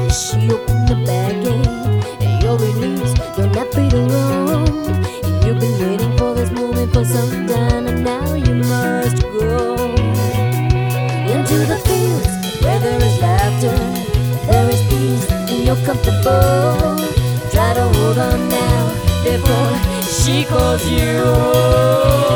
She opened the back gate, and you're released. You're not free to roam. You've been waiting for this moment for some time, and now you must go into the fields where there is laughter, there is peace, and you're comfortable. Try to hold on now before she calls you.